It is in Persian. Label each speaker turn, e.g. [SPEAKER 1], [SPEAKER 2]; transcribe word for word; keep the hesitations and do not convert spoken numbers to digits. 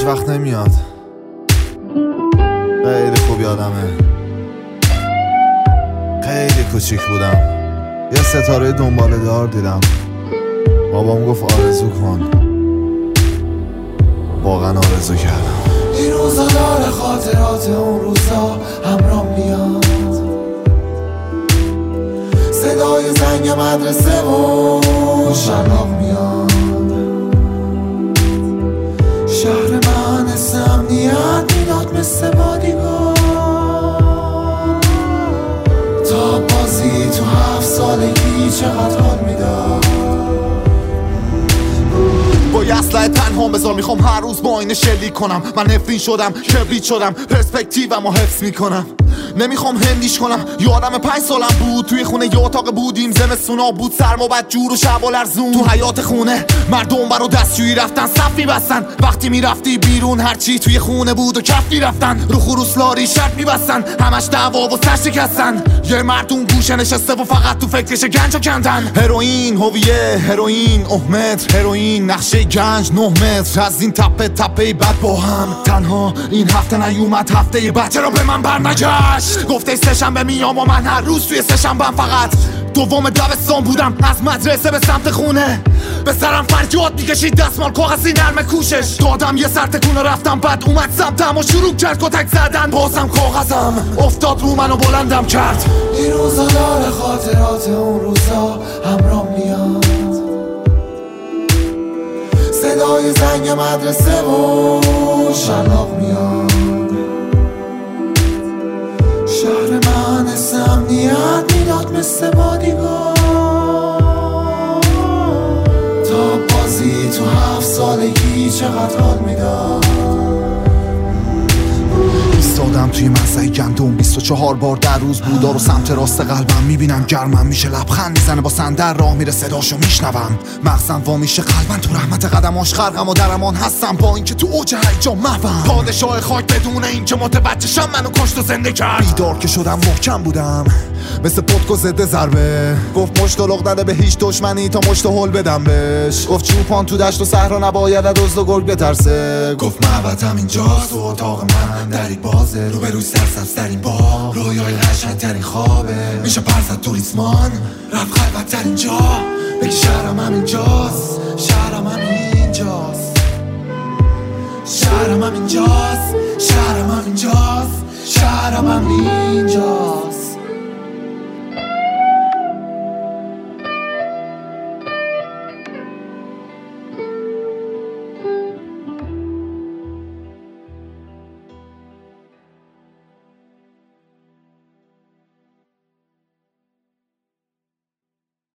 [SPEAKER 1] وقت نمیاد. خیلی خوب یادمه خیلی کوچیک بودم، یه ستاره دنباله دار دیدم. بابام گفت آرزو کن، واقعا آرزو کردم.
[SPEAKER 2] این روزا داره خاطرات اون روزا همراه میاد، صدای زنگ مدرسه و شلاق میاد. شهر من حس امنیت میداد مثل بادیگاه، تا بازی تو هفت سالگی چقدر حال میداد.
[SPEAKER 1] با یه اسلحه تنها بذار، میخوام هر روز با آینه شلیک کنم. من نفرین شدم، کبریت شدم، پرسپکتیومو حفظ میکنم. نمیخوام هندیش کنم. یادم پنج سالم بود، توی خونه یه اتاق بودیم، زمستونا بود، سرما بد جور و شب و لرزون. تو حیات خونه مردم برا دستشویی رفتن، صف میبستن. وقتی میرفتی بیرون هرچی توی خونه بود و کف میرفتن. رو خروس لاری شرط میبستن، همش دعوا و سر شکستن. یه مردم گوشه نشسته و فقط تو فکرش گنجو کندن. هروئین هویه، هروئین احمد، هروئین نقشه گنج نه متر. از این تپه تپه بد با هم تنها این هفته نیومد، هفته بعد چرا به من برنگشت؟ گفته سه‌شنبه میام و من هر روز توی سه‌شنبه‌ام فقط دوم دبستان بودم. از مدرسه به سمت خونه به سرم فریاد میکشید، دستمال کاغذی نرم کوشش دادم. یه سر تکونه رفتم، بعد اومد سمتم و شروع کرد کتک زدن. بازم کاغذم افتاد رو من و بلندم کرد.
[SPEAKER 2] این روزا داره خاطرات اون روزا همراه میاد، صدای زنگ مدرسه و شلاق میاد. شهر من حس امنیت میداد مثل بادیگاه، تا بازی تو هفت سالگی چقدر حال میداد.
[SPEAKER 1] ایستادم توی مزرعه گندم، بیست و چهار بار در روز بودا رو سمت راست قلبم میبینم. گرمم میشه، لبخند میزنه، با صندل راه میره، صداشو میشنوم. مغزم وا میشه، قلبم تو رحمت قدماش غرقم و در امان هستم، با اینکه تو اوج هیجان محوم. پادشاه خاک بدون اینکه متوجه شم منو کشت و زنده کرد. بیدار که شدم محکم بودم مثل پتک و ضد ضربه. گفت مشت و لغ نده به هیچ دشمنی تا مشت و هل بدم بهش. گفت چوپان تو دشت و صحرا نباید از دزد و گرگ بترسه. گفت معبدم اینجاست و اتاق من دری بازه، رو به روی سرسبز ترین باغ، رویای قشنگترین خوابه. میشه پرزد تو ریسمان رفت خلوت ترین جا، بگی شهرم هم اینجاست، شهرم هم اینجاست، شهرم هم اینجاست، شهرم هم اینجاست، شهرم هم اینجاست.